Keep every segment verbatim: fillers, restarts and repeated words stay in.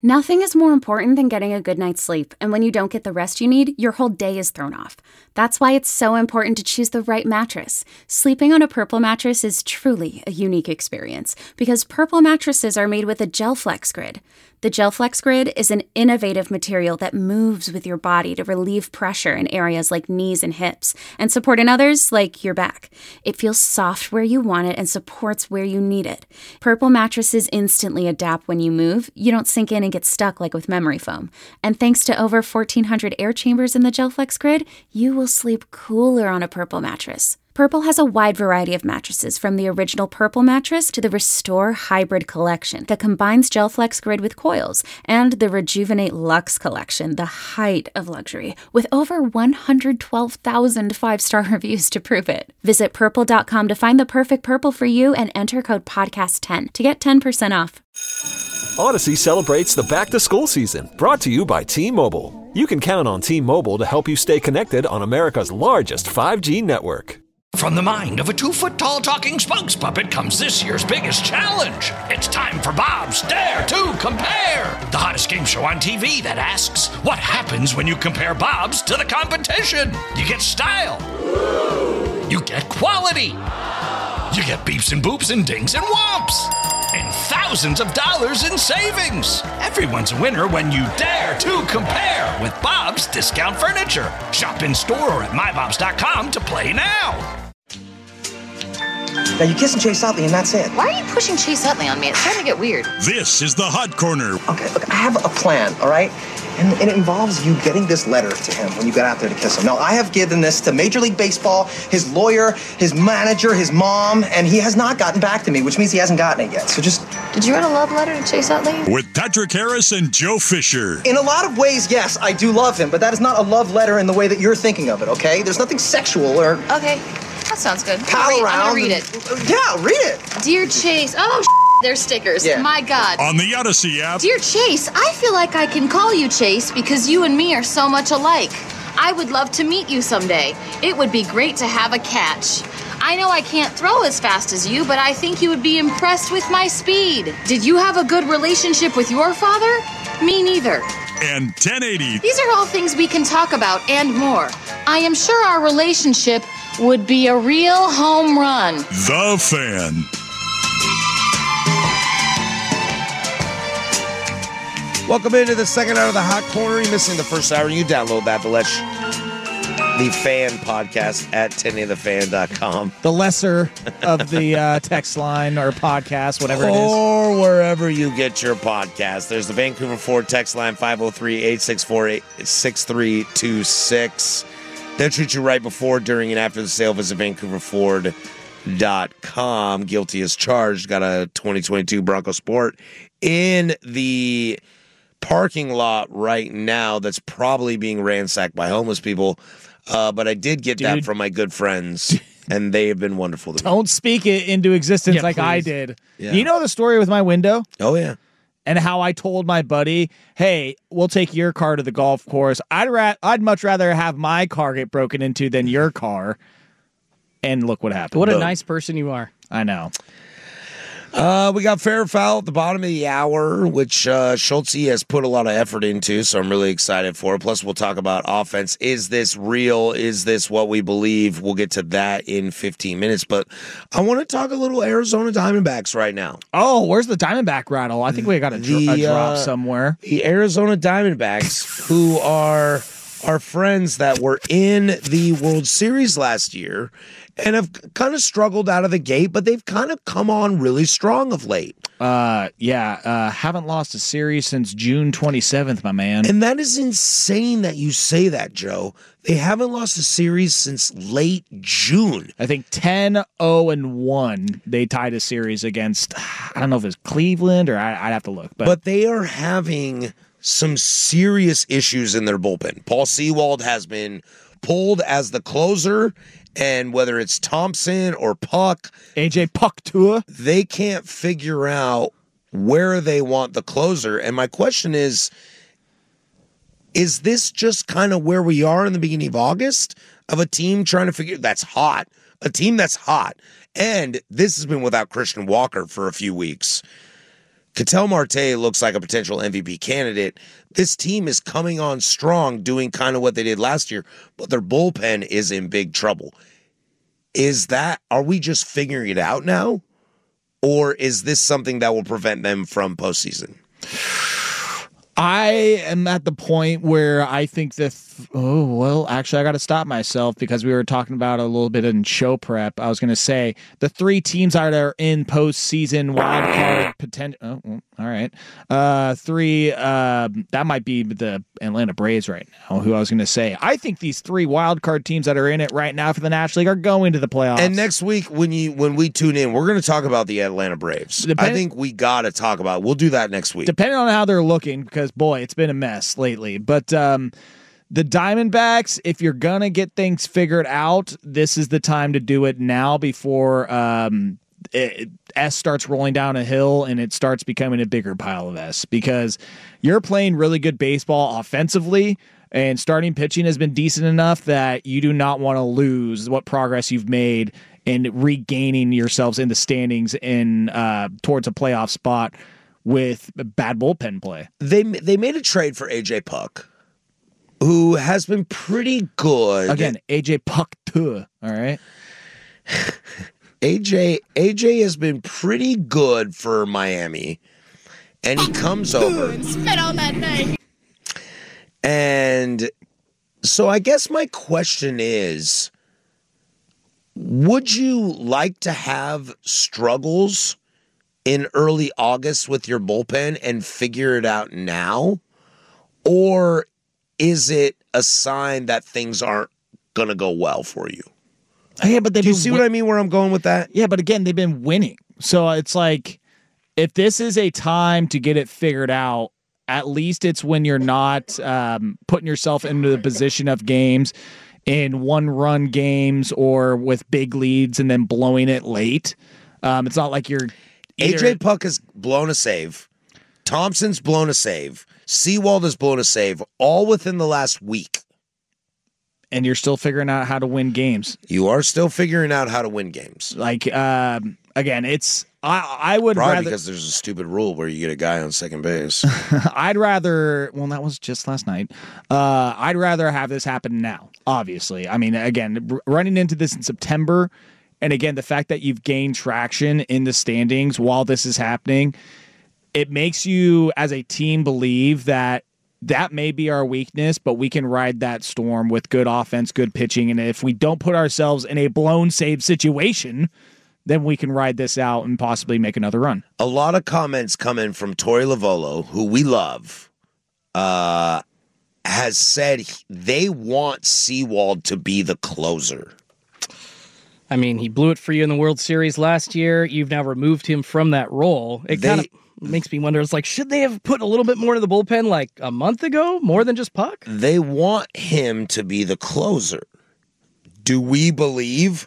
Nothing is more important than getting a good night's sleep, and when you don't get the rest you need, your whole day is thrown off. That's why it's so important to choose the right mattress. Sleeping on a Purple mattress is truly a unique experience, because Purple mattresses are made with a GelFlex Grid. The GelFlex Grid is an innovative material that moves with your body to relieve pressure in areas like knees and hips, and support in others like your back. It feels soft where you want it and supports where you need it. Purple mattresses instantly adapt when you move. You don't sink in and get stuck like with memory foam. And thanks to over fourteen hundred air chambers in the GelFlex Grid, you will sleep cooler on a Purple mattress. Purple has a wide variety of mattresses, from the original Purple mattress to the Restore Hybrid collection that combines GelFlex Grid with coils, and the Rejuvenate Luxe collection, the height of luxury, with over one hundred twelve thousand five-star reviews to prove it. Visit purple dot com to find the perfect Purple for you and enter code podcast ten to get ten percent off. Odyssey celebrates the back-to-school season, brought to you by T-Mobile. You can count on T-Mobile to help you stay connected on America's largest five G network. From the mind of a two-foot-tall talking spokes puppet comes this year's biggest challenge. It's time for Bob's Dare to Compare, the hottest game show on T V that asks, what happens when you compare Bob's to the competition? You get style. You get quality. You get beeps and boops and dings and whomps. And thousands of dollars in savings. Everyone's a winner when you dare to compare with Bob's Discount Furniture. Shop in store or at my bobs dot com to play now. Now you kiss and Chase Utley and that's it. Why are you pushing Chase Utley on me? It's starting to get weird. This is the Hot Corner. Okay, look, I have a plan, all right? And, and it involves you getting this letter to him when you got out there to kiss him. Now, I have given this to Major League Baseball, his lawyer, his manager, his mom, and he has not gotten back to me, which means he hasn't gotten it yet. So just... Did you write a love letter to Chase Utley? With Patrick Harris and Joe Fisher. In a lot of ways, yes, I do love him, but that is not a love letter in the way that you're thinking of it, okay? There's nothing sexual or... Okay, that sounds good. Pal read, around. I'm gonna read it. Yeah, read it. Dear Chase, oh, they're stickers. Yeah. My God. On the Odyssey app. Dear Chase, I feel like I can call you Chase because you and me are so much alike. I would love to meet you someday. It would be great to have a catch. I know I can't throw as fast as you, but I think you would be impressed with my speed. Did you have a good relationship with your father? Me neither. And ten eighty. These are all things we can talk about and more. I am sure our relationship would be a real home run. The Fan. Welcome into the second hour of the Hot Corner. You're missing the first hour. You download that, the Lesh, the Fan podcast at ten eighty the fan dot com. The lesser of the uh, text line or podcast, whatever it is. Or wherever you get your podcast. There's the Vancouver Ford text line, five oh three, eight six four, six three two six. They'll treat you right before, during, and after the sale. Visit vancouver ford dot com. Guilty as charged. Got a twenty twenty-two Bronco Sport in the parking lot right now that's probably being ransacked by homeless people. Uh, but I did get Dude. that from my good friends, and they have been wonderful to me. Don't speak it into existence Yeah, like I please. did. Yeah. You know the story with my window? Oh, yeah. And how I told my buddy, hey, we'll take your car to the golf course. I'd ra- I'd much rather have my car get broken into than your car. And look what happened. What a Boom. nice person you are. I know. Uh, we got fair or foul at the bottom of the hour, which uh, Schultze has put a lot of effort into, so I'm really excited for it. Plus, we'll talk about offense. Is this real? Is this what we believe? We'll get to that in fifteen minutes, but I want to talk a little Arizona Diamondbacks right now. Oh, where's the Diamondback rattle? I think we got a, dr- The, a drop uh, somewhere. The Arizona Diamondbacks, who are our friends that were in the World Series last year and have kind of struggled out of the gate, but they've kind of come on really strong of late. Uh, yeah, uh, haven't lost a series since June twenty-seventh, my man. And that is insane that you say that, Joe. They haven't lost a series since late June. I think ten oh and one they tied a series against, I don't know if it's Cleveland or I, I'd have to look. But, But they are having some serious issues in their bullpen. Paul Sewald has been pulled as the closer, and whether it's Thompson or Puck, A J Puck Tua, they can't figure out where they want the closer. And my question is, is this just kind of where we are in the beginning of August of a team trying to figure that's hot, a team that's hot. And this has been without Christian Walker for a few weeks. Ketel Marte looks like a potential M V P candidate. This team is coming on strong, doing kind of what they did last year, but their bullpen is in big trouble. Is that, are we just figuring it out now? Or is this something that will prevent them from postseason? I am at the point where I think that, th- oh, well, actually, I got to stop myself because we were talking about it a little bit in show prep. I was going to say the three teams that are in postseason wild card potential. Oh, well, all right. Uh, three, uh, that might be the Atlanta Braves right now, who I was going to say. I think these three wild card teams that are in it right now for the National League are going to the playoffs. And next week, when you when we tune in, we're going to talk about the Atlanta Braves. Depend- I think we got to talk about it. We'll do that next week. Depending on how they're looking, because, boy, it's been a mess lately. But um, the Diamondbacks, if you're going to get things figured out, this is the time to do it now before um, it, S starts rolling down a hill and it starts becoming a bigger pile of S, because you're playing really good baseball offensively, and starting pitching has been decent enough that you do not want to lose what progress you've made in regaining yourselves in the standings in uh, towards a playoff spot with bad bullpen play. They they made a trade for A J Puck, who has been pretty good. Again, A J Puck too. All right. A J A J has been pretty good for Miami, and he comes over. Spit on that name. And so I guess my question is, would you like to have struggles in early August with your bullpen and figure it out now? Or is it a sign that things aren't going to go well for you? Yeah, but they Do you see what I mean where I'm going with that? Yeah, but again, they've been winning. So it's like, if this is a time to get it figured out, at least it's when you're not um, putting yourself into the position of games in one-run games or with big leads and then blowing it late. Um, it's not like you're... Either... A J Puck has blown a save. Thompson's blown a save. Seawald has blown a save, all within the last week. And you're still figuring out how to win games. You are still figuring out how to win games. Like, um, again, it's... I, I would Probably rather... because there's a stupid rule where you get a guy on second base. I'd rather... Well, that was just last night. Uh, I'd rather have this happen now, obviously. I mean, again, r- running into this in September, and again, the fact that you've gained traction in the standings while this is happening, it makes you, as a team, believe that that may be our weakness, but we can ride that storm with good offense, good pitching, and if we don't put ourselves in a blown save situation, then we can ride this out and possibly make another run. A lot of comments come in from Tori Lavolo, who we love, uh, has said they want Seawald to be the closer. I mean, he blew it for you in the World Series last year. You've now removed him from that role. It kind of makes me wonder, it's like, should they have put a little bit more into the bullpen like a month ago, more than just Puck? They want him to be the closer. Do we believe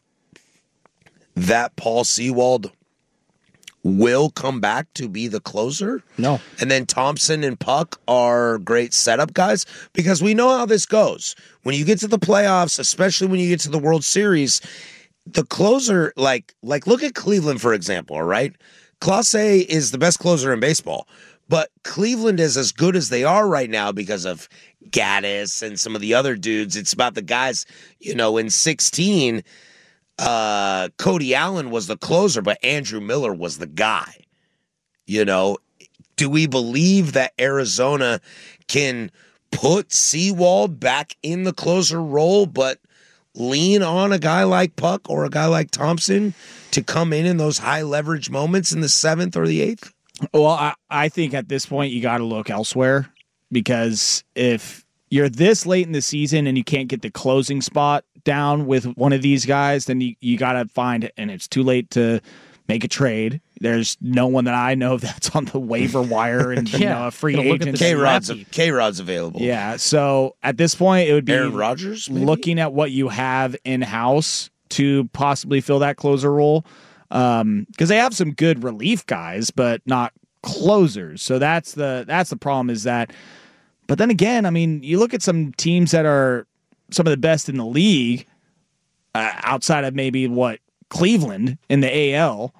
that Paul Seawald will come back to be the closer? No. And then Thompson and Puck are great setup guys? Because we know how this goes. When you get to the playoffs, especially when you get to the World Series, the closer, like, like look at Cleveland, for example, all right? Clase is the best closer in baseball, but Cleveland is as good as they are right now because of Gaddis and some of the other dudes. It's about the guys, you know, in sixteen, uh, Cody Allen was the closer, but Andrew Miller was the guy. You know, do we believe that Arizona can put Seawald back in the closer role, but lean on a guy like Puck or a guy like Thompson to come in in those high leverage moments in the seventh or the eighth? Well, I, I think at this point you got to look elsewhere, because if you're this late in the season and you can't get the closing spot down with one of these guys, then you, you got to find, and it's too late to make a trade. There's no one that I know that's on the waiver wire and yeah. you know, a free agent. K-Rod's, K-Rod's available. Yeah, so at this point it would be Aaron Rodgers, maybe? Looking at what you have in-house to possibly fill that closer role, because um, they have some good relief guys, but not closers. So that's the that's the problem, is that. But then again, I mean, you look at some teams that are some of the best in the league, uh, outside of maybe what Cleveland in the A L.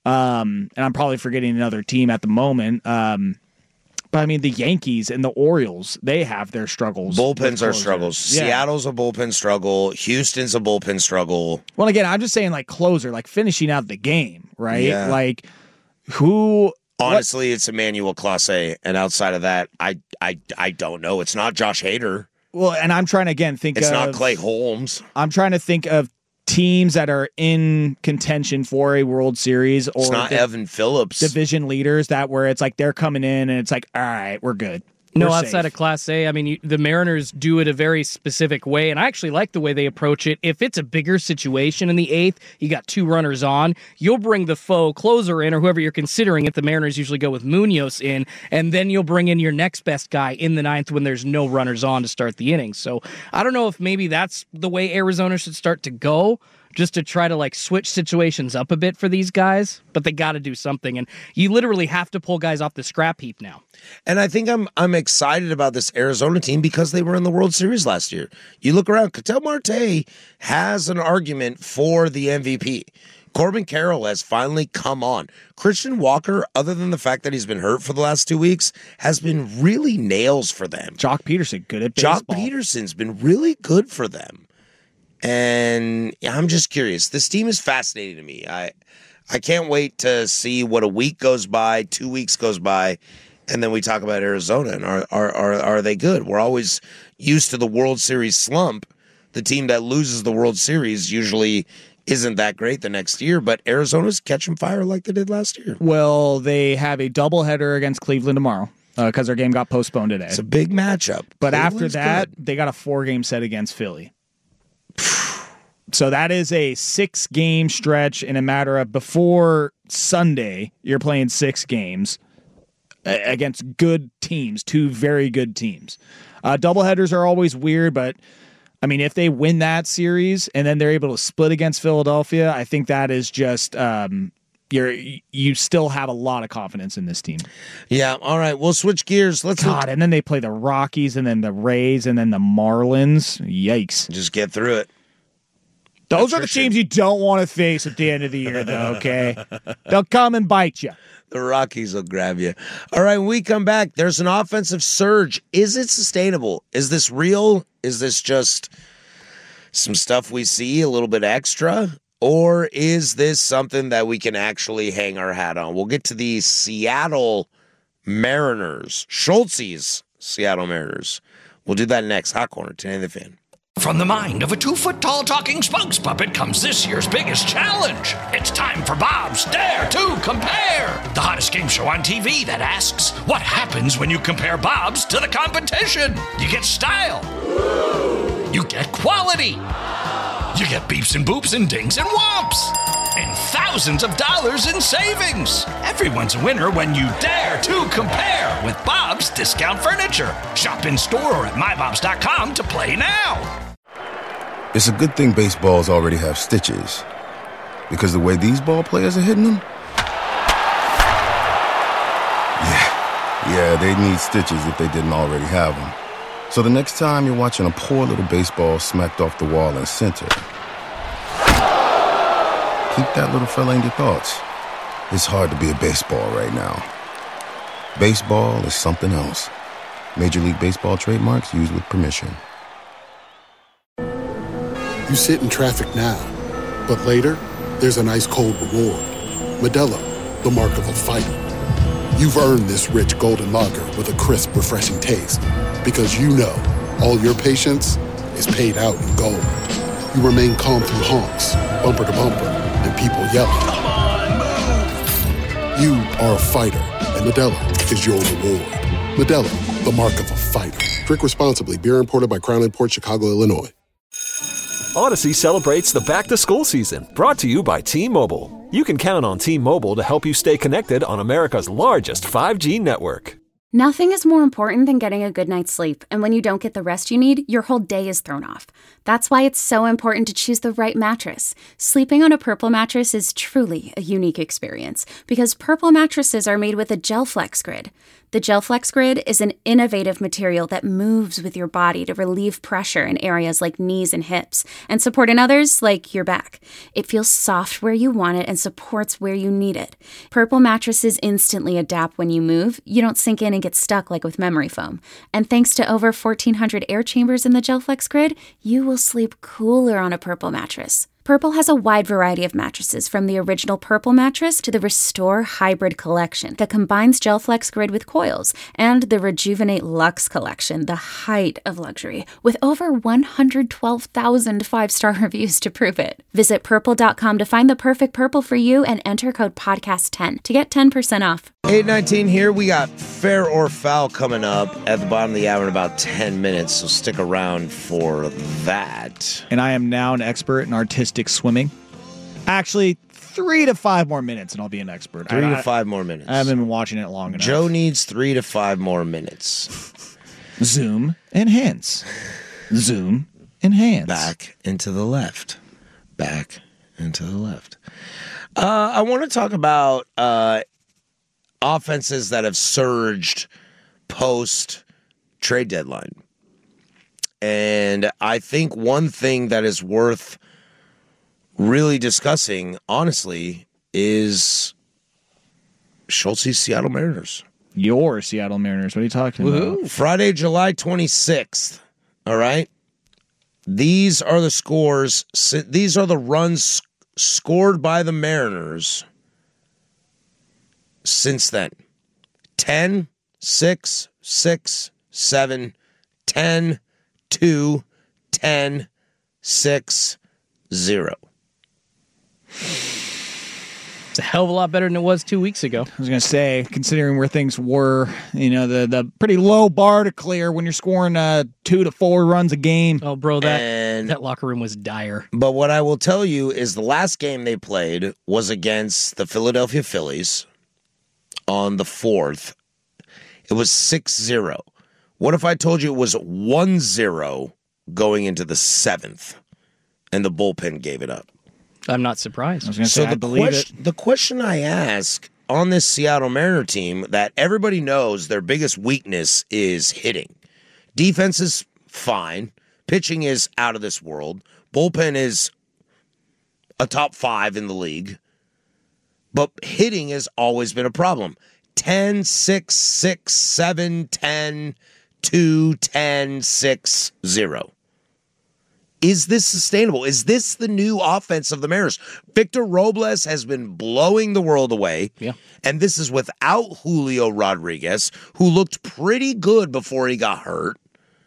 Um, and I'm probably forgetting another team at the moment. Um, but I mean, the Yankees and the Orioles, they have their struggles. Bullpens are struggles. Yeah. Seattle's a bullpen struggle. Houston's a bullpen struggle. Well, again, I'm just saying like closer, like finishing out the game, right? Yeah. Like who... Honestly, what? It's Emmanuel Clase, and outside of that, I, I, I don't know. It's not Josh Hader. Well, and I'm trying to, again, think it's of... It's not Clay Holmes. I'm trying to think of teams that are in contention for a World Series, or it's not the Evan Phillips. Division leaders that where it's like they're coming in and it's like, all right, we're good. No, we're outside safe. of Class A, I mean, you, the Mariners do it a very specific way, and I actually like the way they approach it. If it's a bigger situation in the eighth, you got two runners on, you'll bring the faux closer in, or whoever you're considering it. The Mariners usually go with Munoz in, and then you'll bring in your next best guy in the ninth when there's no runners on to start the inning. So I don't know if maybe that's the way Arizona should start to go, just to try to like switch situations up a bit for these guys, but they got to do something, and you literally have to pull guys off the scrap heap now. And I think I'm I'm excited about this Arizona team because they were in the World Series last year. You look around, Ketel Marte has an argument for the M V P. Corbin Carroll has finally come on. Christian Walker, other than the fact that he's been hurt for the last two weeks, has been really nails for them. Jock Peterson, good at baseball. Jock Peterson's been really good for them. And I'm just curious. This team is fascinating to me. I I can't wait to see what a week goes by, two weeks goes by, and then we talk about Arizona and are are are, are they good? We're always used to the World Series slump. The team that loses the World Series usually isn't that great the next year, but Arizona's catching fire like they did last year. Well, they have a doubleheader against Cleveland tomorrow because uh, their game got postponed today. It's a big matchup. But Cleveland's after that, good. they got a four-game set against Philly. So that is a six-game stretch in a matter of before Sunday, you're playing six games against good teams, two very good teams. Uh, doubleheaders are always weird, but, I mean, if they win that series and then they're able to split against Philadelphia, I think that is just um, you're you still have a lot of confidence in this team. Yeah, all right, we'll switch gears. Let's God, look- and then they play the Rockies and then the Rays and then the Marlins. Yikes. Just get through it. Those are the teams you don't want to face at the end of the year, though, okay? They'll come and bite you. The Rockies will grab you. All right, when we come back, there's an offensive surge. Is it sustainable? Is this real? Is this just some stuff we see, a little bit extra? Or is this something that we can actually hang our hat on? We'll get to the Seattle Mariners, Schultz's Seattle Mariners. We'll do that next. Hot Corner, today the Fan. From the mind of a two-foot-tall talking spokes puppet comes this year's biggest challenge. It's time for Bob's Dare to Compare, the hottest game show on T V that asks, what happens when you compare Bob's to the competition? You get style. You get quality. You get beeps and boops and dings and whomps. And thousands of dollars in savings. Everyone's a winner when you dare to compare with Bob's Discount Furniture. Shop in store or at my bobs dot com to play now. It's a good thing baseballs already have stitches, because the way these ball players are hitting them, yeah, yeah, they need stitches if they didn't already have them. So the next time you're watching a poor little baseball smacked off the wall in center, keep that little fella in your thoughts. It's hard to be a baseball right now. Baseball is something else. Major League Baseball trademarks used with permission. You sit in traffic now, but later, there's an ice-cold reward. Modelo, the mark of a fighter. You've earned this rich golden lager with a crisp, refreshing taste. Because you know, all your patience is paid out in gold. You remain calm through honks, bumper to bumper, and people yelling. Come on, move! You are a fighter, and Modelo is your reward. Modelo, the mark of a fighter. Drink responsibly. Beer imported by Crown Imports, Chicago, Illinois. Odyssey celebrates the back-to-school season, brought to you by T-Mobile. You can count on T-Mobile to help you stay connected on America's largest five G network. Nothing is more important than getting a good night's sleep, and when you don't get the rest you need, your whole day is thrown off. That's why it's so important to choose the right mattress. Sleeping on a Purple mattress is truly a unique experience, because Purple mattresses are made with a Gel Flex grid. The GelFlex Grid is an innovative material that moves with your body to relieve pressure in areas like knees and hips and support in others like your back. It feels soft where you want it and supports where you need it. Purple mattresses instantly adapt when you move. You don't sink in and get stuck like with memory foam. And thanks to over fourteen hundred air chambers in the GelFlex Grid, you will sleep cooler on a Purple mattress. Purple has a wide variety of mattresses, from the original Purple mattress to the Restore Hybrid collection that combines GelFlex Grid with coils, and the Rejuvenate Luxe collection, the height of luxury, with over one hundred twelve thousand five-star reviews to prove it. Visit purple dot com to find the perfect Purple for you and enter code podcast ten to get ten percent off. eight nineteen here. We got Fair or Foul coming up at the bottom of the hour in about ten minutes, so stick around for that. And I am now an expert in artistic swimming. Actually, three to five more minutes and I'll be an expert. Three I, to five more minutes. I haven't been watching it long enough. Joe needs three to five more minutes. Zoom, enhance. Zoom, enhance. Back and to the left. Back and to the left. Uh, I want to talk about uh, offenses that have surged post trade deadline. And I think one thing that is worth really discussing, honestly, is Schultz's Seattle Mariners. Your Seattle Mariners. What are you talking Woo-hoo. about? Friday, July twenty-sixth. All right. These are the scores. These are the runs scored by the Mariners since then. ten, six, six, seven, ten, two, ten, six, zero. It's a hell of a lot better than it was two weeks ago. I was going to say, considering where things were, you know, the the pretty low bar to clear when you're scoring uh, two to four runs a game. Oh, bro, that And- that locker room was dire. But what I will tell you is the last game they played was against the Philadelphia Phillies on the fourth. It was six zero. What if I told you it was one zero going into the seventh and the bullpen gave it up? I'm not surprised. I was going to So say, I the, believe question, it. the question I ask on this Seattle Mariner team that everybody knows their biggest weakness is hitting. Defense is fine. Pitching is out of this world. Bullpen is a top five in the league. But hitting has always been a problem. ten, six, six, seven, ten, two, ten, six, zero. Is this sustainable? Is this the new offense of the Mariners? Victor Robles has been blowing the world away. Yeah. And this is without Julio Rodriguez, who looked pretty good before he got hurt.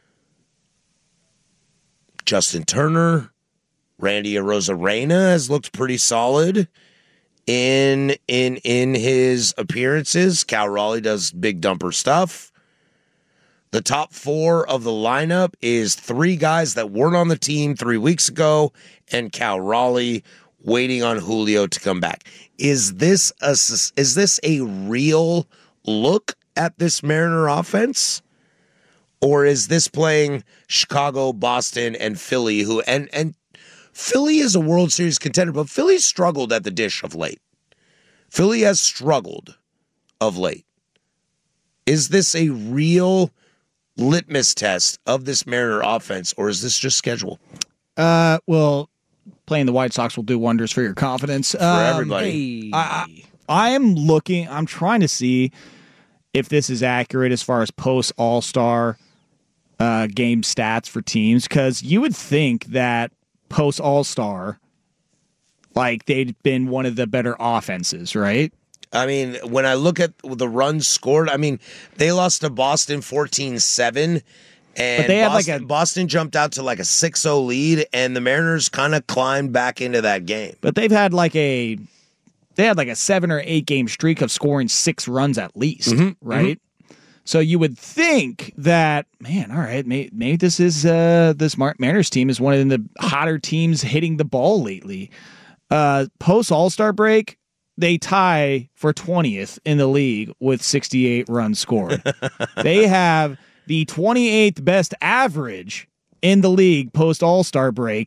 Justin Turner, Randy Arozarena has looked pretty solid in in in his appearances. Cal Raleigh does big dumper stuff. The top four of the lineup is three guys that weren't on the team three weeks ago and Cal Raleigh waiting on Julio to come back. Is this a, is this a real look at this Mariner offense? Or is this playing Chicago, Boston, and Philly, who and and Philly is a World Series contender, but Philly's struggled at the dish of late. Philly has struggled of late. Is this a real litmus test of this Mariner offense, or is this just schedule? Uh, well, playing the White Sox will do wonders for your confidence. For Um, everybody. I, I, I am looking, I'm trying to see if this is accurate as far as post All-Star uh, game stats for teams, because you would think that post All-Star, like, they'd been one of the better offenses, right? I mean, when I look at the runs scored, I mean, they lost to Boston fourteen seven, and But they had Boston, like a- Boston jumped out to like a six oh lead, and the Mariners kind of climbed back into that game. But they've had like a they had like a seven or eight game streak of scoring six runs at least, Mhm, right? So you would think that, man, all right, maybe, maybe this is uh, this Mar- Mariners team is one of the hotter teams hitting the ball lately. Uh, Post All-Star break, they tie for twentieth in the league with sixty-eight runs scored. They have the twenty-eighth best average in the league post All-Star break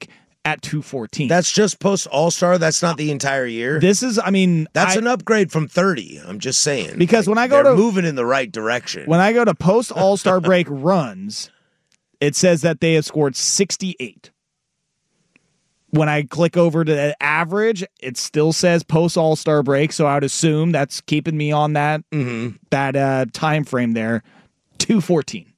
at two fourteen. That's just post All-Star. That's not the entire year. This is, I mean, that's I, an upgrade from thirty. I'm just saying. Because like, when I go they're to moving in the right direction. When I go to post All-Star break runs, it says that they have scored sixty-eight. When I click over to the average, it still says post All-Star break, so I would assume that's keeping me on that mm-hmm. that uh, time frame there. two fourteen.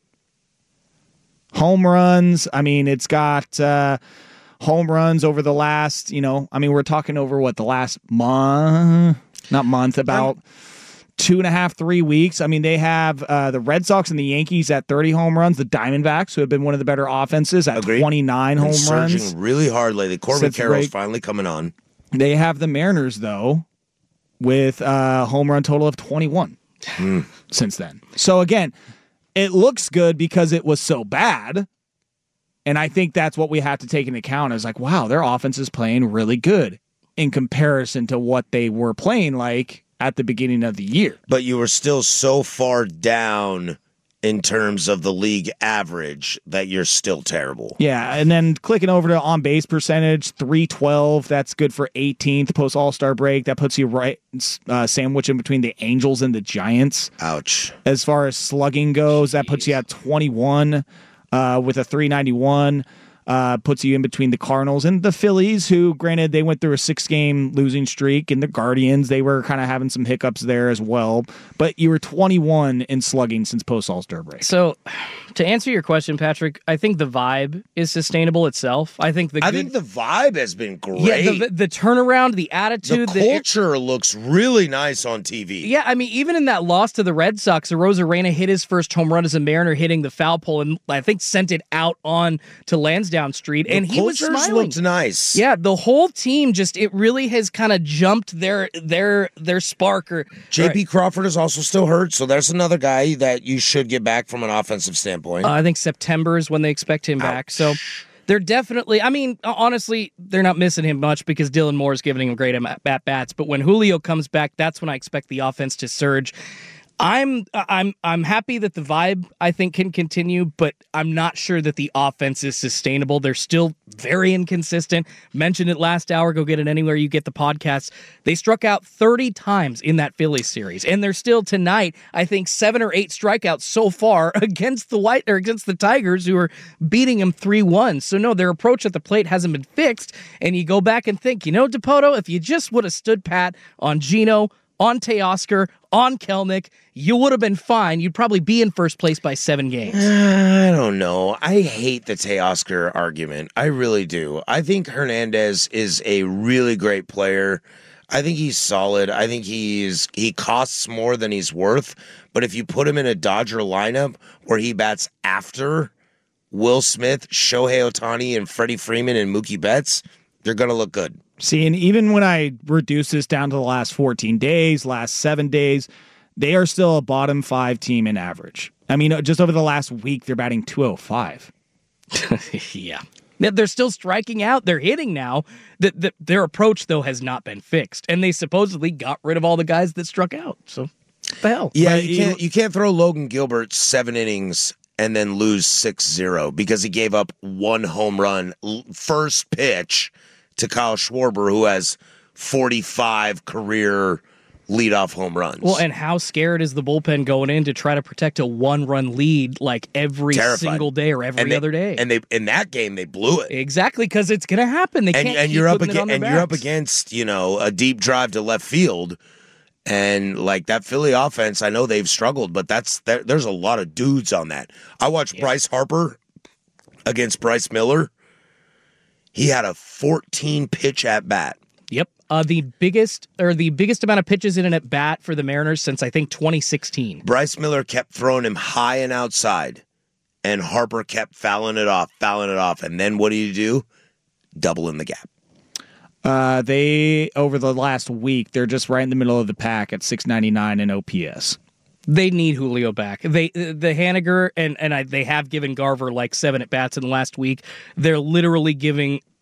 Home runs, I mean, it's got uh, home runs over the last, you know, I mean, we're talking over what, the last month, not month, about two and a half, three weeks. I mean, they have uh, the Red Sox and the Yankees at thirty home runs, the Diamondbacks, who have been one of the better offenses, at Agreed. twenty-nine home Been runs. Surging really hard lately. Corbin Since Carroll's break. finally coming on. They have the Mariners, though, with a home run total of twenty-one mm. since then. So, again, it looks good because it was so bad. And I think that's what we have to take into account is like, wow, their offense is playing really good in comparison to what they were playing like at the beginning of the year. But you were still so far down in terms of the league average that you're still terrible. Yeah, and then clicking over to on-base percentage, three twelve, that's good for eighteenth post All-Star break. That puts you right uh, sandwiched in between the Angels and the Giants. Ouch. As far as slugging goes, that puts you at twenty-one uh, with a three ninety-one. Uh, puts you in between the Cardinals and the Phillies, who, granted, they went through a six-game losing streak, and the Guardians, they were kind of having some hiccups there as well. But you were twenty-one in slugging since post-All-Star break. So, to answer your question, Patrick, I think the vibe is sustainable itself. I think the I good, think the vibe has been great. Yeah, the, the turnaround, the attitude. The culture the, looks really nice on T V. Yeah, I mean, even in that loss to the Red Sox, Arozarena hit his first home run as a Mariner, hitting the foul pole, and I think sent it out on to Lansdowne Street, and the he was smiling. Looked nice. Yeah, the whole team just it really has kind of jumped their their their spark. Or J P right. Crawford is also still hurt, so there's another guy that you should get back from an offensive standpoint. Uh, I think September is when they expect him Ouch. back. So they're definitely. I mean, honestly, they're not missing him much because Dylan Moore is giving him great at bats. But when Julio comes back, that's when I expect the offense to surge. I'm I'm I'm happy that the vibe I think can continue, but I'm not sure that the offense is sustainable. They're still very inconsistent. Mentioned it last hour. Go get it anywhere you get the podcast. They struck out thirty times in that Phillies series, and they're still tonight. I think seven or eight strikeouts so far against the White or against the Tigers, who are beating them three one. So no, their approach at the plate hasn't been fixed. And you go back and think, you know, DePoto, if you just would have stood pat on Gino, on Teoscar, on Kelnick, you would have been fine. You'd probably be in first place by seven games. I don't know. I hate the Teoscar argument. I really do. I think Hernandez is a really great player. I think he's solid. I think he's he costs more than he's worth. But if you put him in a Dodger lineup where he bats after Will Smith, Shohei Ohtani, and Freddie Freeman and Mookie Betts, they're going to look good. See, and even when I reduce this down to the last fourteen days, last seven days, they are still a bottom five team in average. I mean, just over the last week, they're batting two oh five. Yeah. They're still striking out. They're hitting now. The, the, their approach, though, has not been fixed. And they supposedly got rid of all the guys that struck out. So, what the hell? Yeah, you can't, you can't throw Logan Gilbert seven innings and then lose six zero because he gave up one home run first pitch to Kyle Schwarber, who has forty-five career leadoff home runs. Well, and how scared is the bullpen going in to try to protect a one-run lead like every Terrified. single day or every they, other day? And they in that game they blew it exactly because it's going to happen. They and, can't. And keep you're up putting it on against their and you're up backs. against you know a deep drive to left field, and like that Philly offense. I know they've struggled, but that's there, there's a lot of dudes on that. I watched yeah. Bryce Harper against Bryce Miller. He had a fourteen pitch at bat. Yep. Uh, the biggest or the biggest amount of pitches in an at bat for the Mariners since I think twenty sixteen. Bryce Miller kept throwing him high and outside, and Harper kept fouling it off, fouling it off. And then what do you do? Double in the gap. Uh, they, over the last week, they're just right in the middle of the pack at six ninety-nine in O P S. They need Julio back. They the Haniger and and I, they have given Garver like seven at bats in the last week. They're literally giving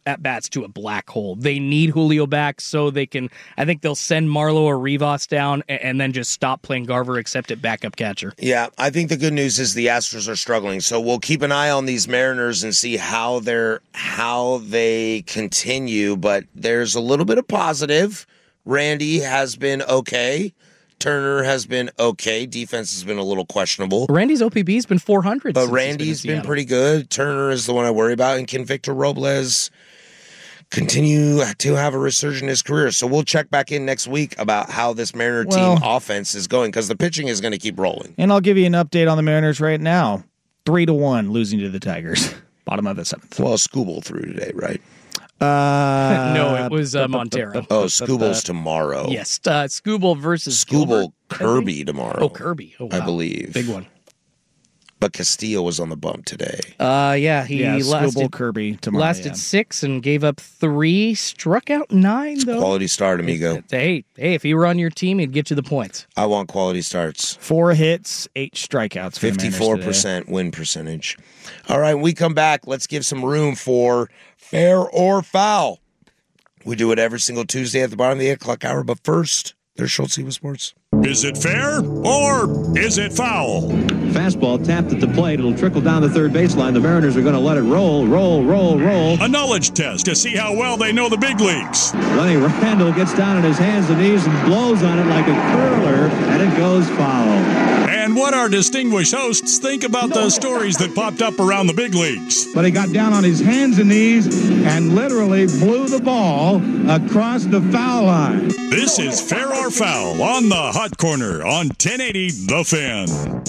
at-bats to a black hole. They need Julio back so they can, I think they'll send Marlo or Rivas down and, and then just stop playing Garver except at backup catcher. Yeah, I think the good news is the Astros are struggling. So we'll keep an eye on these Mariners and see how they're how they continue. But there's a little bit of positive. Randy has been okay. Turner has been okay. Defense has been a little questionable. Randy's O P B has been four hundred. But Randy's been, been pretty good. Turner is the one I worry about. And can Victor Robles continue to have a resurgence in his career? So we'll check back in next week about how this Mariner well, team offense is going, because the pitching is going to keep rolling. And I'll give you an update on the Mariners right now. Three to one losing to the Tigers. Bottom of the seventh. Well, Skubal threw today, right? Uh, no, it was uh, Montero. Oh, Skubal's tomorrow. Yes, uh, Skubal versus Skubal Gilbert. Kirby tomorrow. Oh, Kirby. Oh, wow. I believe. Big one. But Castillo was on the bump today. Uh, yeah, he yeah, lasted, Kirby tomorrow, lasted yeah. six and gave up three, struck out nine, though. Quality start, amigo. Hey, hey, if he were on your team, he'd get you the points. I want quality starts. Four hits, eight strikeouts. fifty-four percent win percentage. All right, when we come back, let's give some room for fair or foul. We do it every single Tuesday at the bottom of the eight o'clock hour, but first, there's Schultz with Sports. Is it fair or is it foul? Fastball tapped at the plate. It'll trickle down the third baseline. The Mariners are going to let it roll, roll, roll, roll. A knowledge test to see how well they know the big leagues. Lenny Randle gets down on his hands and knees and blows on it like a curler, and it goes foul. And what our distinguished hosts think about the stories that popped up around the big leagues. But he got down on his hands and knees and literally blew the ball across the foul line. This is Fair or Foul on the Hot Corner on ten eighty The Fan.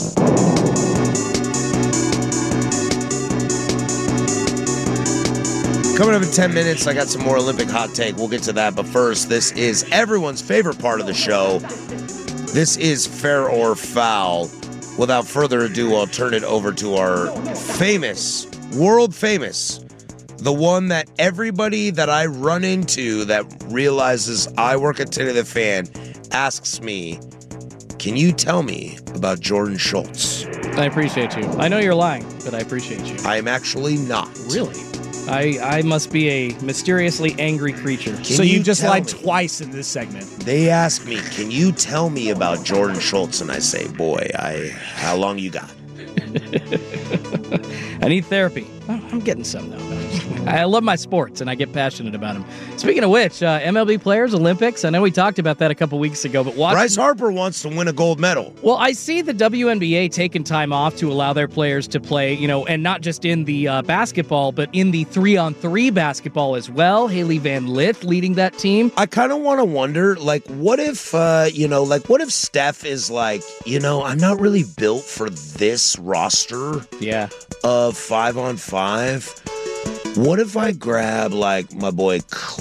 Coming up in ten minutes, I got some more Olympic hot take. We'll get to that. But first, this is everyone's favorite part of the show. This is Fair or Foul. Without further ado, I'll turn it over to our famous, world famous, the one that everybody that I run into that realizes I work at ten eighty The Fan asks me, can you tell me about Jordan Schultz? I appreciate you. I know you're lying, but I appreciate you. I am actually not. Really? I, I must be a mysteriously angry creature. Can so you you just lied me? twice in this segment. They ask me, can you tell me about Jordan Schultz? And I say, boy, I how long you got? I need therapy. Oh, I'm getting some, though. I love my sports, and I get passionate about them. Speaking of which, uh, M L B players, Olympics, I know we talked about that a couple weeks ago, but watch. Bryce Harper wants to win a gold medal. Well, I see the W N B A taking time off to allow their players to play, you know, and not just in the uh, basketball, but in the three-on-three basketball as well. Haley Van Lith leading that team. I kind of want to wonder, like, what if, uh, you know, like, what if Steph is like, you know, I'm not really built for this roster yeah. of five-on-five. What if I grab, like, my boy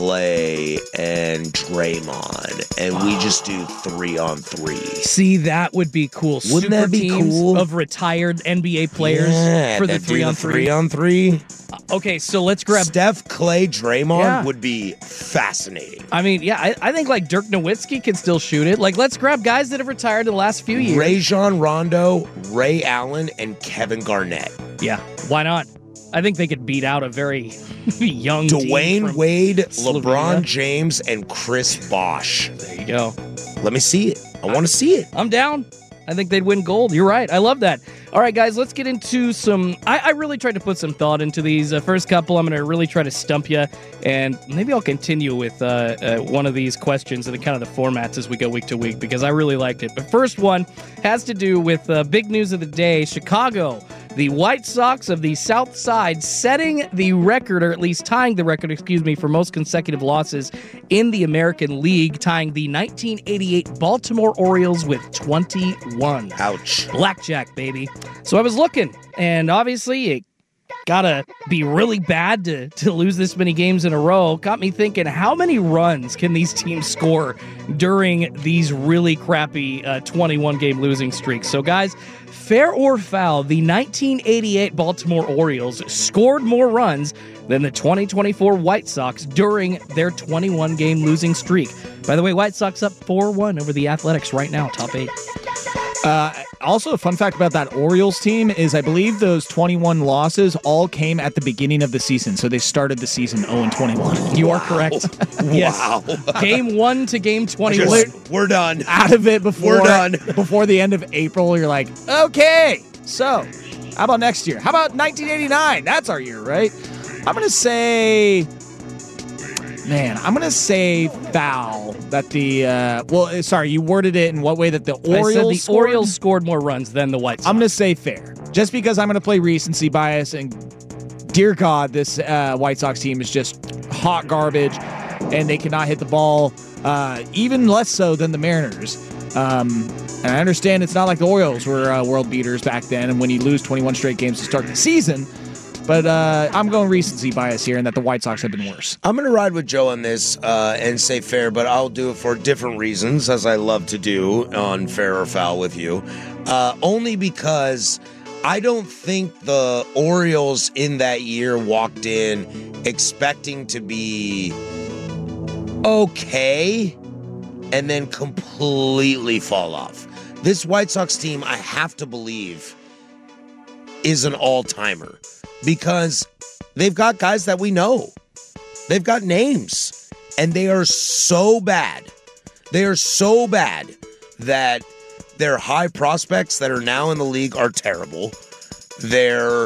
Clay and Draymond, and we just do three-on-three? See, that would be cool. Wouldn't Super that be teams cool? Of retired N B A players Yeah, for the that do three-on-three. three-on-three. Uh, okay, so let's grab... Steph, Clay, Draymond Yeah. would be fascinating. I mean, yeah, I, I think, like, Dirk Nowitzki can still shoot it. Like, let's grab guys that have retired in the last few years. Rajon Rondo, Ray Allen, and Kevin Garnett. Yeah, why not? I think they could beat out a very young team Dwayne from Wade, Slovenia. LeBron James, and Chris Bosh. There you go. Let me see it. I want to see it. I'm down. I think they'd win gold. You're right. I love that. All right, guys, let's get into some... I, I really tried to put some thought into these. Uh, first couple, I'm going to really try to stump you, and maybe I'll continue with uh, uh, one of these questions and the kind of the formats as we go week to week, because I really liked it. But first one has to do with uh, big news of the day. Chicago, the White Sox of the South Side, setting the record, or at least tying the record, excuse me, for most consecutive losses in the American League, tying the nineteen eighty-eight Baltimore Orioles with twenty-one. Ouch. Blackjack, baby. So I was looking, and obviously it gotta be really bad to, to lose this many games in a row. Got me thinking, how many runs can these teams score during these really crappy uh, twenty-one game losing streaks? So guys, fair or foul, the nineteen eighty-eight Baltimore Orioles scored more runs than the twenty twenty-four White Sox during their twenty-one game losing streak. By the way, White Sox up four one over the Athletics right now, top eight. Uh, also, a fun fact about that Orioles team is I believe those twenty-one losses all came at the beginning of the season. So they started the season oh and twenty-one. You wow. are correct. Yes. Wow. Game one to game twenty-one. Just, we're done. Out of it before, we're done. before the end of April, you're like, okay, so how about next year? How about nineteen eighty-nine? That's our year, right? I'm going to say... Man, I'm going to say foul that the, uh, well, sorry, you worded it in what way that the Orioles I said the scored? Orioles scored more runs than the White Sox. I'm going to say fair. Just because I'm going to play recency bias, and dear God, this uh, White Sox team is just hot garbage, and they cannot hit the ball, uh, even less so than the Mariners. Um, and I understand it's not like the Orioles were uh, world beaters back then, and when you lose twenty-one straight games to start the season. But uh, I'm going recency bias here, and that the White Sox have been worse. I'm going to ride with Joe on this uh, and say fair, but I'll do it for different reasons, as I love to do on Fair or Foul with you. Uh, only because I don't think the Orioles in that year walked in expecting to be okay and then completely fall off. This White Sox team, I have to believe, is an all-timer. Because they've got guys that we know. They've got names. And they are so bad. They are so bad that their high prospects that are now in the league are terrible. Their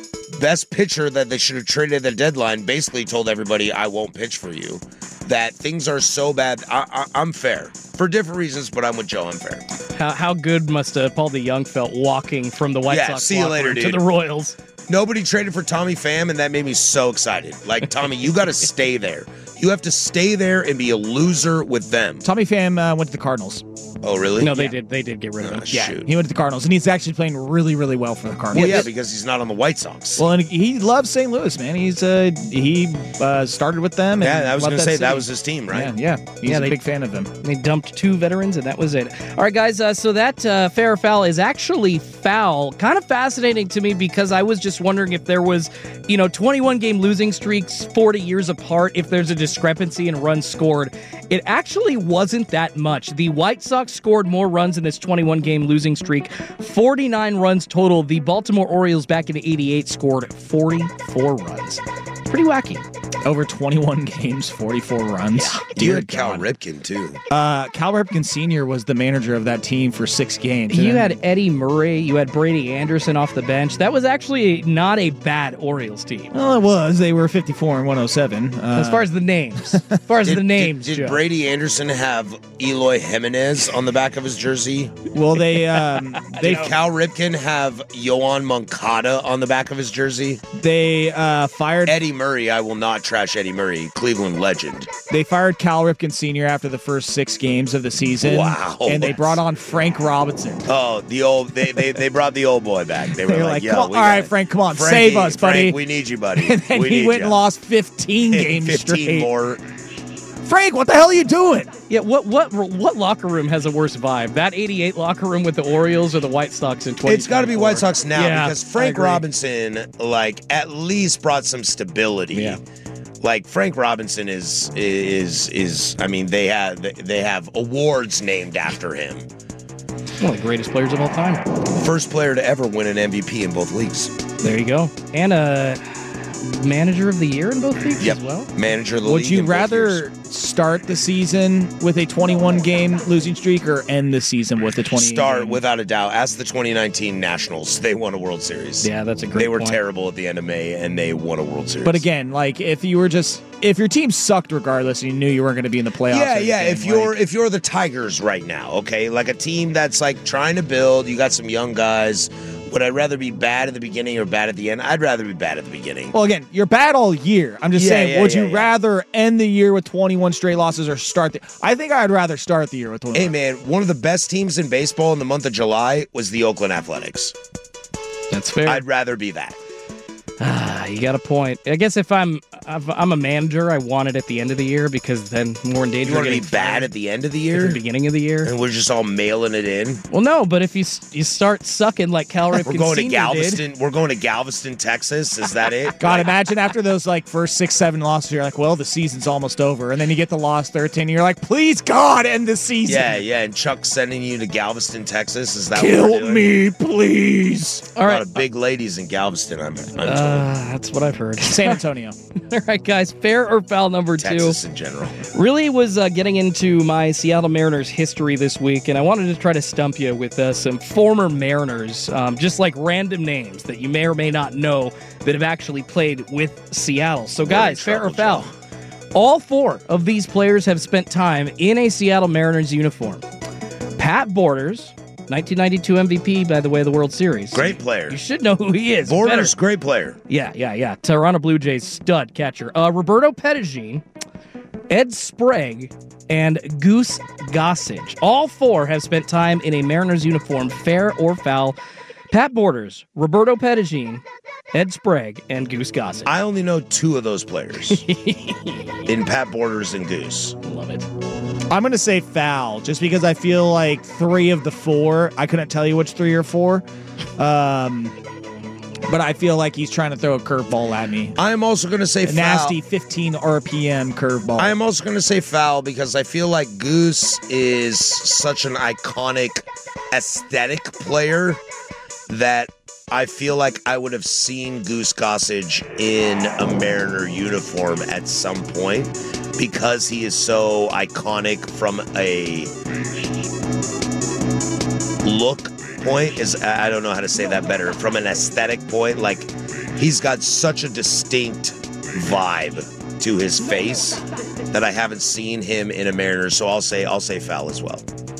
best pitcher that they should have traded at the deadline basically told everybody, I won't pitch for you. That things are so bad. I, I, I'm fair. For different reasons, but I'm with Joe. I'm fair. How, how good must uh, Paul DeJong felt walking from the White yeah, Sox see you later, to dude. the Royals? Nobody traded for Tommy Pham, and that made me so excited. Like, Tommy, you got to stay there. You have to stay there and be a loser with them. Tommy Pham uh, went to the Cardinals. Oh, really? No, they yeah. did. They did get rid of him. Oh, yeah, shoot. he went to the Cardinals, and he's actually playing really, really well for the Cardinals. Well, yeah, because he's not on the White Sox. Well, and he loves Saint Louis, man. He's uh, he uh, started with them. And yeah, I was going to say city. that was his team, right? Yeah, yeah. He's yeah, a they, big fan of them. They dumped two veterans, and that was it. All right, guys. Uh, so that uh, fair or foul is actually foul. Kind of fascinating to me because I was just wondering if there was, you know, twenty-one game losing streaks, forty years apart. If there's a discrepancy in runs scored, it actually wasn't that much. The White Sox scored more runs in this twenty-one game losing streak, forty-nine runs total. The Baltimore Orioles back in eighty-eight scored forty-four runs. Pretty wacky. Over twenty-one games, forty-four runs. Yeah. You had Cal Ripken, too. Uh, Cal Ripken Senior was the manager of that team for six games. You had Eddie Murray. You had Brady Anderson off the bench. That was actually not a bad Orioles team. Well, it was. They were fifty-four and one oh seven. Uh, as far as the names. As far as did, the names, Did, did Joe. Brady Anderson have Eloy Jimenez on the back of his jersey? Well, they... Um, they did Cal Ripken have Yoan Moncada on the back of his jersey? They uh, fired... Eddie Murray. I will not trash Eddie Murray. Cleveland legend. They fired Cal Ripken Senior after the first six games of the season. Wow. And they brought on Frank Robinson. Oh, the old... They they, they brought the old boy back. They were, they were like, like, yo, on, we all right, got, Frank, come on, Frankie, save us, buddy. Frank, we need you, buddy. And then we he need went you. and lost fifteen games fifteen straight. more. Frank, what the hell are you doing? Yeah, what what what locker room has a worse vibe? That eighty-eight locker room with the Orioles or the White Sox in twenty? It's got to be White Sox now yeah, because Frank Robinson, like, at least brought some stability. Yeah. Like, Frank Robinson is is is. I mean, they have they have awards named after him. One of the greatest players of all time. First player to ever win an M V P in both leagues. There you go. And a manager of the year in both leagues yep. as well. Manager of the Would league. you in both rather years. start the season with a twenty-one game losing streak or end the season with a twenty? Start without a doubt. Ask the twenty nineteen Nationals. They won a World Series. Yeah, that's a great They were point. terrible at the end of May, and they won a World Series. But again, like if you were just if your team sucked regardless and you knew you weren't going to be in the playoffs. Yeah, or yeah. anything, If you're like, if you're the Tigers right now, okay, like a team that's like trying to build, you got some young guys. Would I rather be bad at the beginning or bad at the end? I'd rather be bad at the beginning. well, again, you're bad all year. I'm just Yeah, saying, yeah, would yeah, you yeah. rather end the year with twenty-one straight losses or start the? I think I'd rather start the year with twenty-one. Hey, man, one of the best teams in baseball in the month of July was the Oakland Athletics. That's fair. I'd rather be that. Ah, you got a point. I guess if I'm I've, I'm a manager. I want it at the end of the year because then more in danger. You want to of be getting bad fired at the end of the year? at the beginning of the year. And we're just all mailing it in? Well, no, but if you you start sucking like Cal Ripken We're going to Senior Galveston. did, We're going to Galveston, Texas. Is that it? God, imagine after those like first six, seven losses, you're like, well, the season's almost over. And then you get the loss thirteen, and you're like, please, God, end the season. Yeah, yeah. And Chuck's sending you to Galveston, Texas. Is that Kill what we're doing? me, please. All a right. lot of big ladies in Galveston, I'm, I'm told. Uh, that's what I've heard. San Antonio. All right, guys. Fair or foul number Texas two. in general. Really was uh, getting into my Seattle Mariners history this week, and I wanted to try to stump you with uh, some former Mariners, um, just like random names that you may or may not know that have actually played with Seattle. So, guys, fair or foul? All four of these players have spent time in a Seattle Mariners uniform. Pat Borders, nineteen ninety-two M V P, by the way, of the World Series. Great player. You should know who he is. Borders, Better. great player. Yeah, yeah, yeah. Toronto Blue Jays stud catcher. Uh, Roberto Pettigene, Ed Sprague, and Goose Gossage. All four have spent time in a Mariners uniform, fair or foul. Pat Borders, Roberto Pettigene, Ed Sprague, and Goose Gossage. I only know two of those players in Pat Borders and Goose. Love it. I'm going to say foul, just because I feel like three of the four, I couldn't tell you which three or four, um, but I feel like he's trying to throw a curveball at me. I'm also going to say a foul. nasty fifteen R P M curveball. I am also going to say foul because I feel like Goose is such an iconic aesthetic player that I feel like I would have seen Goose Gossage in a Mariner uniform at some point because he is so iconic from a look point. Is I don't know how to say that better. From an aesthetic point, like he's got such a distinct vibe to his face that I haven't seen him in a Mariner. So I'll say I'll say foul as well.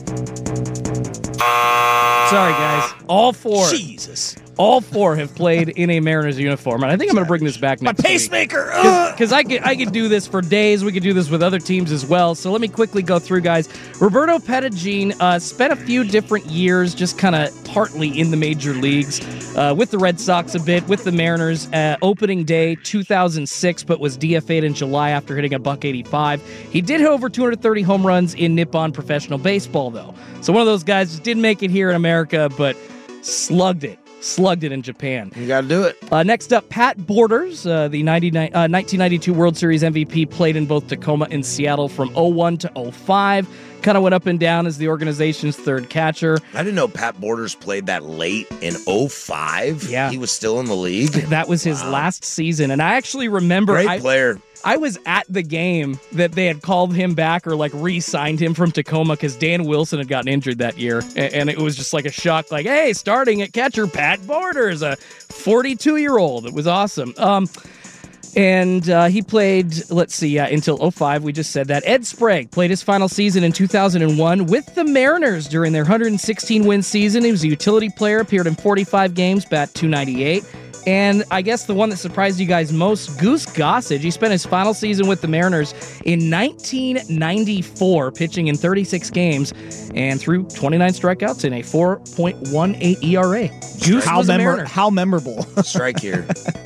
Sorry, guys. All four. Jesus. All four have played in a Mariners uniform, and I think I'm going to bring this back next My pacemaker. Because I could, I could do this for days. We could do this with other teams as well. So let me quickly go through, guys. Roberto Pettigene uh, spent a few different years just kind of partly in the major leagues, uh, with the Red Sox a bit, with the Mariners. Uh, opening day two thousand six, but was D F A'd in July after hitting a buck eighty-five. He did hit over two hundred thirty home runs in Nippon Professional Baseball, though. So one of those guys just didn't make it here in America, but slugged it. Slugged it in Japan. You got to do it. Uh, next up, Pat Borders, uh, the ninety-nine, uh, nineteen ninety-two World Series M V P, played in both Tacoma and Seattle from oh one to oh five. Kind of went up and down as the organization's third catcher. I didn't know Pat Borders played that late in oh five. Yeah. He was still in the league. That was his Wow. last season. And I actually remember... Great I, player. I was at the game that they had called him back or like re-signed him from Tacoma because Dan Wilson had gotten injured that year. And, and it was just like a shock, like, hey, starting at catcher, Pat Borders, a forty-two-year-old. It was awesome. Um, and uh, he played, let's see, uh, until oh five. We just said that. Ed Sprague played his final season in two thousand one with the Mariners during their one hundred sixteen win season. He was a utility player, appeared in forty-five games, bat two ninety-eight. And I guess the one that surprised you guys most, Goose Gossage. He spent his final season with the Mariners in nineteen ninety-four, pitching in thirty-six games and threw twenty-nine strikeouts in a four point one eight E R A. Goose how, was a memor- Mariner. how memorable. Strike here.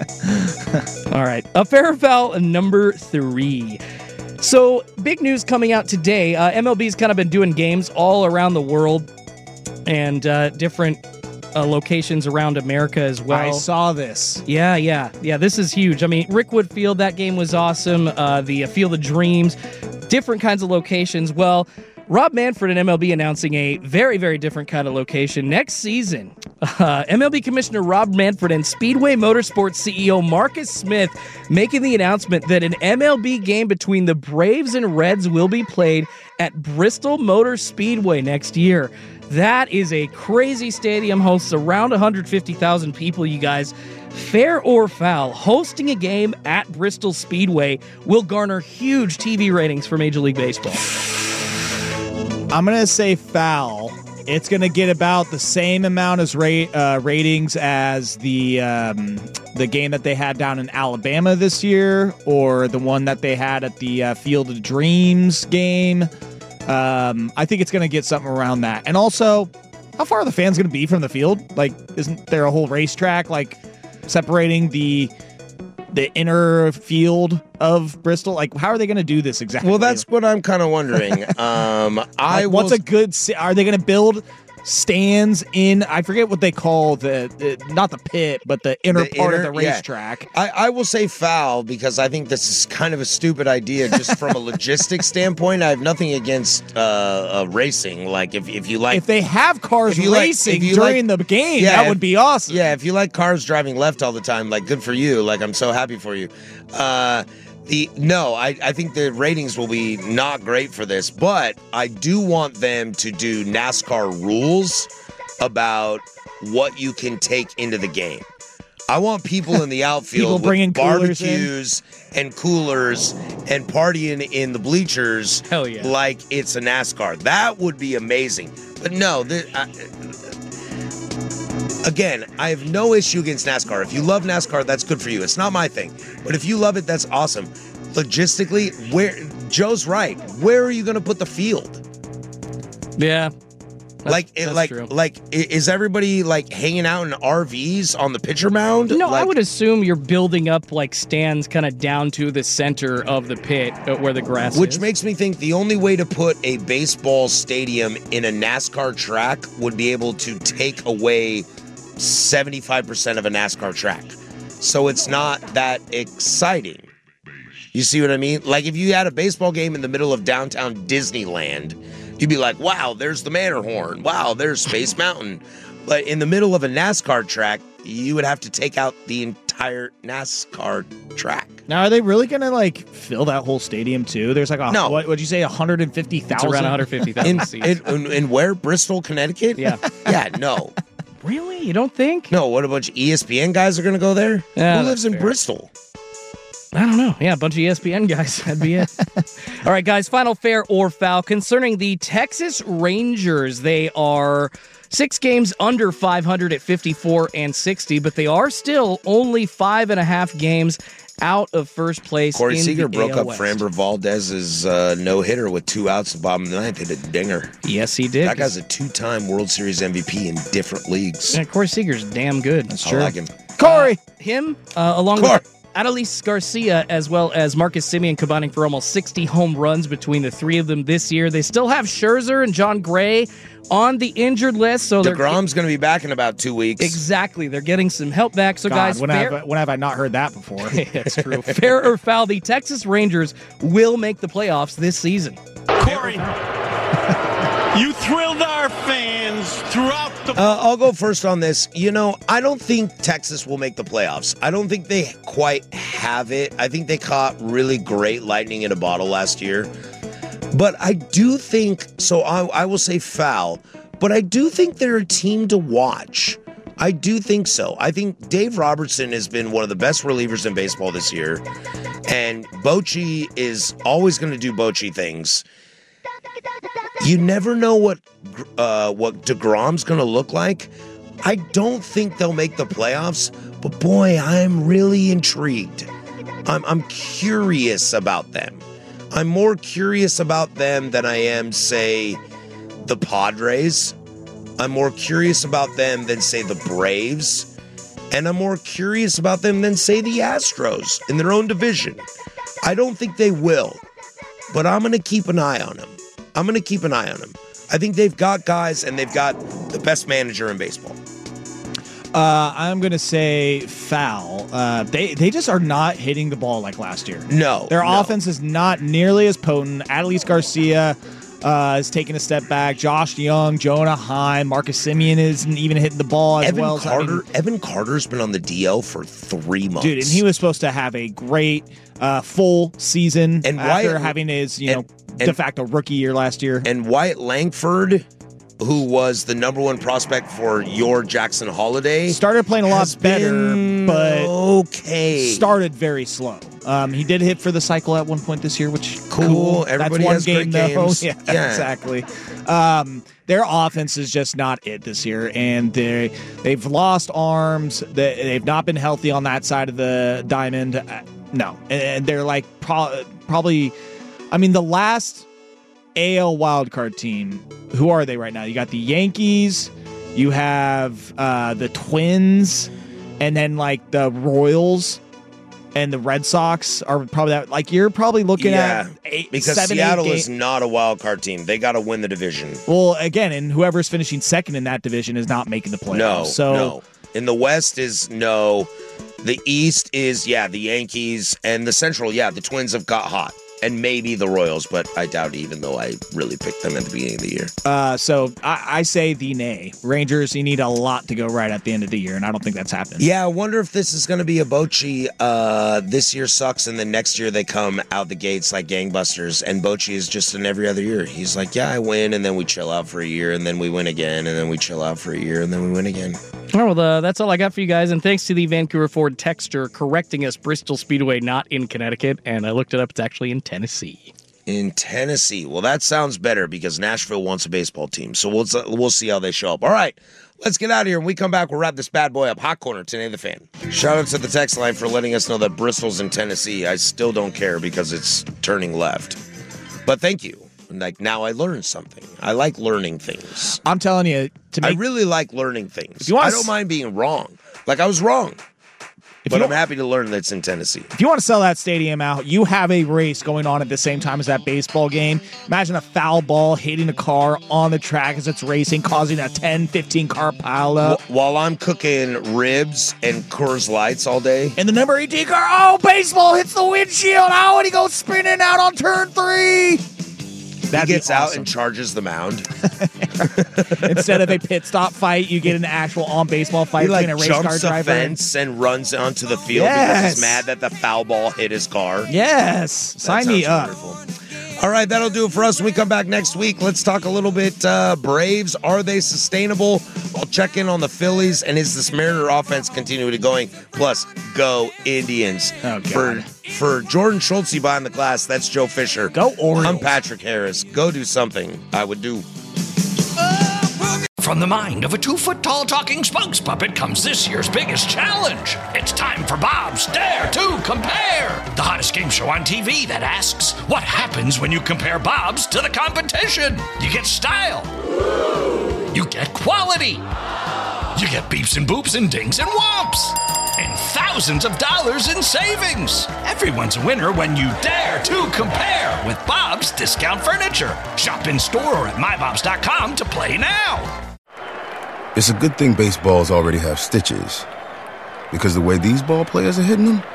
All right. A fair or foul number three. So, big news coming out today. Uh, M L B's kind of been doing games all around the world and uh, different uh, locations around America as well. I saw this. Yeah, yeah, yeah. This is huge. I mean, Rickwood Field, that game was awesome. Uh, the uh, Field of Dreams, different kinds of locations. Well, Rob Manfred and M L B announcing a very, very different kind of location next season. Uh, M L B Commissioner Rob Manfred and Speedway Motorsports C E O Marcus Smith making the announcement that an M L B game between the Braves and Reds will be played at Bristol Motor Speedway next year. That is a crazy stadium, hosts around one hundred fifty thousand people, you guys. Fair or foul, hosting a game at Bristol Speedway will garner huge T V ratings for Major League Baseball. I'm going to say foul. It's going to get about the same amount as ra- uh, ratings as the um, the game that they had down in Alabama this year, or the one that they had at the uh, Field of Dreams game. Um, I think it's going to get something around that. And also, how far are the fans going to be from the field? Like, isn't there a whole racetrack like separating the the inner field of Bristol? Like, how are they going to do this exactly? Well, that's what I'm kind of wondering. um, I like, what's will... a good? Are they going to build stands in? I forget what they call the, the not the pit, but the inner The part inner- of the yeah. racetrack. I, I will say foul because I think this is kind of a stupid idea just from a logistics standpoint. I have nothing against uh, uh, racing. Like if, if you like, If they have cars if you like- racing if you during like- the game, Yeah, that if- would be awesome. Yeah, if you like cars driving left all the time, like good for you. Like I'm so happy for you. Uh, the no, I, I think the ratings will be not great for this, but I do want them to do NASCAR rules about what you can take into the game. I want people in the outfield People with bringing coolers in. barbecues and coolers and partying in the bleachers. Hell yeah. Like it's a NASCAR. That would be amazing. But no, the, I, again, I have no issue against NASCAR. If you love NASCAR, that's good for you. It's not my thing. But if you love it, that's awesome. Logistically, where Joe's right. Where are you going to put the field? Yeah. like, it, that's like, true. like, i- is everybody like hanging out in R Vs on the pitcher mound? No, like, I would assume you're building up like stands kind of down to the center of the pit uh, where the grass Which is. makes me think the only way to put a baseball stadium in a NASCAR track would be able to take away seventy-five percent of a NASCAR track. So it's not that exciting. You see what I mean? Like if you had a baseball game in the middle of downtown Disneyland, you'd be like, wow, there's the Matterhorn. Wow, there's Space Mountain. But in the middle of a NASCAR track, you would have to take out the entire NASCAR track. Now, are they really going to like fill that whole stadium too? There's like a No. what would you say, one hundred fifty thousand? It's around one hundred fifty thousand In, seats. in, in, in where? Bristol, Connecticut? Yeah. Yeah, no. Really? You don't think? No, what, a bunch of E S P N guys are going to go there? Yeah, Who lives that's in fair. Bristol? I don't know. Yeah, a bunch of E S P N guys. That'd be it. All right, guys, final fair or foul concerning the Texas Rangers. They are six games under five hundred at fifty-four and sixty, but they are still only five and a half games out of first place. Corey in Seager the broke A L up West. Framber Valdez's uh, no-hitter with two outs at the bottom of the ninth. Hit a dinger. Yes, he did. That guy's a two-time World Series M V P in different leagues. Yeah, Corey Seager's damn good. That's I like him. Corey! Him, uh, along Corey. with Adolis Garcia, as well as Marcus Semien, combining for almost sixty home runs between the three of them this year. They still have Scherzer and John Gray on the injured list, so they're DeGrom's going to be back in about two weeks. exactly they're getting some help back. So, God, guys, when, fair, have, when have I not heard that before? that's true. Fair or foul, the Texas Rangers will make the playoffs this season. Corey, you thrilled our fans throughout the. Uh, I'll go first on this. You know, I don't think Texas will make the playoffs. I don't think they quite have it. I think they caught really great lightning in a bottle last year. But I do think, so I, I will say foul, but I do think they're a team to watch. I do think so. I think Dave Robertson has been one of the best relievers in baseball this year. And Bochy is always going to do Bochy things. You never know what uh, what DeGrom's going to look like. I don't think they'll make the playoffs, but boy, I'm really intrigued. I'm, I'm curious about them. I'm more curious about them than I am, say, the Padres. I'm more curious about them than, say, the Braves. And I'm more curious about them than, say, the Astros in their own division. I don't think they will, but I'm going to keep an eye on them. I'm going to keep an eye on them. I think they've got guys, and they've got the best manager in baseball. Uh, I'm going to say foul. Uh, they they just are not hitting the ball like last year. No. Their no. offense is not nearly as potent. Adolis Garcia uh, is taking a step back. Josh Young, Jonah Heim, Marcus Semien isn't even hitting the ball as Evan well. as I mean, Carter, Evan Carter's been on the D L for three months. dude, and he was supposed to have a great uh, full season And after Wyatt- having his you and- know and- de facto rookie year last year. And Wyatt Langford, who was the number one prospect for your Jackson Holiday, Started playing a lot has better, been but okay. started very slow. Um, he did hit for the cycle at one point this year, which Cool. Everybody That's one has game, great though. games. Yeah, Yeah. exactly. Um, their offense is just not it this year, and they they've lost arms. They, they've not been healthy on that side of the diamond. Uh, no, and they're like pro- probably. I mean, the last A L wildcard team. Who are they right now? You got the Yankees. You have uh, the Twins, and then like the Royals. and the Red Sox are probably that. Like you're probably looking yeah, at eight, because seven, Seattle eight is not a wild card team. They got to win the division. Well, again, and whoever's finishing second in that division is not making the playoffs. No, so no. In the West is no. The East is yeah, the Yankees, and the Central, yeah, the Twins have got hot. And maybe the Royals, but I doubt it, even though I really picked them at the beginning of the year. Uh, so I, I say the nay. Rangers, you need a lot to go right at the end of the year, and I don't think that's happening. Yeah, I wonder if this is going to be a Bochy. Uh, this year sucks, and then next year they come out the gates like gangbusters, and Bochy is just in every other year. He's like, yeah, I win, and then we chill out for a year, and then we win again, and then we chill out for a year, and then we win again. All right, well, uh, that's all I got for you guys, and thanks to the Vancouver Ford texter correcting us, Bristol Speedway not in Connecticut, and I looked it up, it's actually in Tennessee. In Tennessee. Well, that sounds better because Nashville wants a baseball team. So we'll we'll see how they show up. All right, let's get out of here. When we come back, we'll wrap this bad boy up. Hot Corner, Today the Fan. Shout out to the text line for letting us know that Bristol's in Tennessee. I still don't care because it's turning left. But thank you. Like, now I learned something. I like learning things. I'm telling you. to make, I really like learning things. You I s- don't mind being wrong. Like, I was wrong. If but you I'm happy to learn that's in Tennessee. If you want to sell that stadium out, you have a race going on at the same time as that baseball game. Imagine a foul ball hitting a car on the track as it's racing, causing a ten, fifteen car pileup. While I'm cooking ribs and Coors Lights all day. And the number eighteen car, oh, baseball hits the windshield. Oh, and he goes spinning out on turn three. That'd he gets awesome. out and charges the mound. Instead of a pit stop fight, you get an actual on-baseball fight he, like, between a race car jumps driver. a fence and runs onto the field yes. because he's mad that the foul ball hit his car. Yes. That Sign me up. Wonderful. All right, that'll do it for us. When we come back next week, let's talk a little bit uh, Braves. Are they sustainable? I'll check in on the Phillies. And is this Mariner offense continuing going? Plus, go Indians. Oh, God. For, for Jordan Schultze behind the glass, that's Joe Fisher. Go Orioles. I'm Patrick Harris. Go do something I would do. From the mind of a two-foot-tall talking spokes puppet comes this year's biggest challenge. It's time for Bob's Dare to Compare, the hottest game show on T V that asks, what happens when you compare Bob's to the competition? You get style. You get quality. You get beeps and boops and dings and whomps. And thousands of dollars in savings. Everyone's a winner when you dare to compare with Bob's Discount Furniture. Shop in store or at my bobs dot com to play now. It's a good thing baseballs already have stitches, because the way these ball players are hitting them,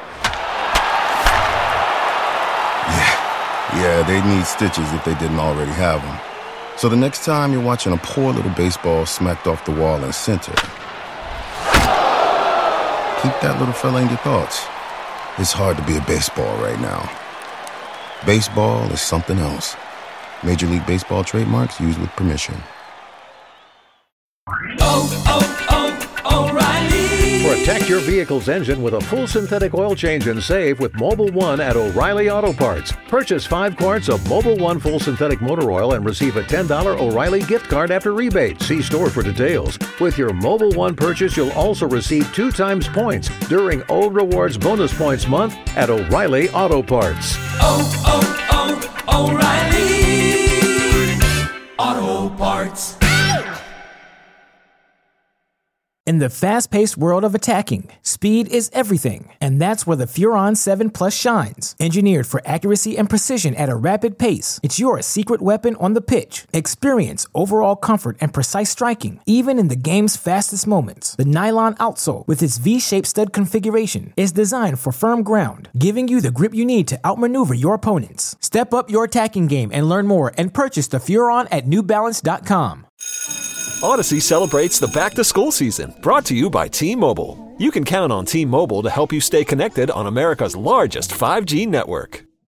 yeah, yeah, they'd need stitches if they didn't already have them. So the next time you're watching a poor little baseball smacked off the wall in center, keep that little fella in your thoughts. It's hard to be a baseball right now. Baseball is something else. Major League Baseball trademarks used with permission. Oh, oh, oh, O'Reilly. Protect your vehicle's engine with a full synthetic oil change and save with Mobil one at O'Reilly Auto Parts. Purchase five quarts of Mobil one full synthetic motor oil and receive a ten dollars O'Reilly gift card after rebate. See store for details. With your Mobil one purchase, you'll also receive two times points during O Rewards Bonus Points Month at O'Reilly Auto Parts. Oh, oh, oh, O'Reilly Auto Parts. In the fast-paced world of attacking, speed is everything, and that's where the Furon seven Plus shines. Engineered for accuracy and precision at a rapid pace, it's your secret weapon on the pitch. Experience overall comfort and precise striking, even in the game's fastest moments. The nylon outsole, with its V-shaped stud configuration, is designed for firm ground, giving you the grip you need to outmaneuver your opponents. Step up your attacking game and learn more and purchase the Furon at new balance dot com. Odyssey celebrates the back-to-school season, brought to you by T-Mobile. You can count on T-Mobile to help you stay connected on America's largest five G network.